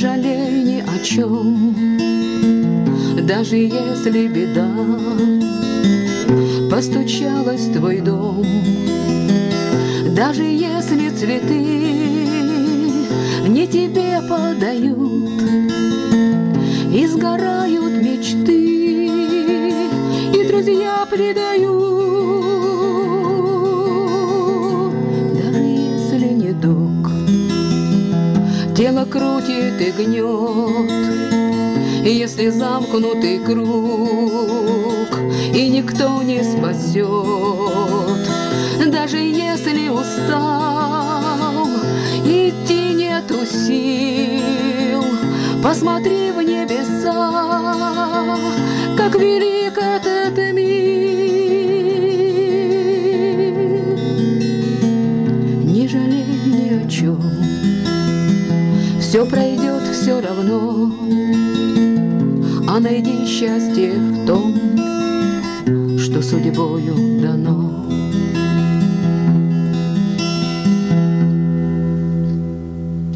жалей ни о чем, даже если беда постучалась в твой дом, даже если цветы не тебе подают, и сгорают мечты, и друзья предают, даже если недуг тело крутит и гнет, если замкнутый круг, и никто не спасет, даже если устал, идти нету сил, посмотри в небеса, как велик этот мир. Не жалей ни о чем, все пройдет все равно, а найди счастье в том, что судьбою